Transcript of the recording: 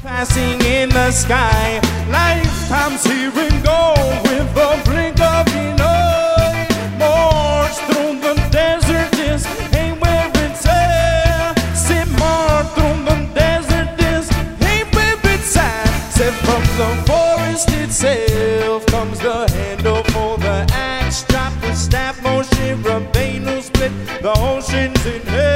passing in the sky. Lifetimes here and go with a blink of an eye. March through the desert, this ain't where it's at. Say march through the desert, this ain't where it's at. Say from the forest itself comes the handle for the axe. Drop the staff, Moshe Rabbeinu split the oceans in half.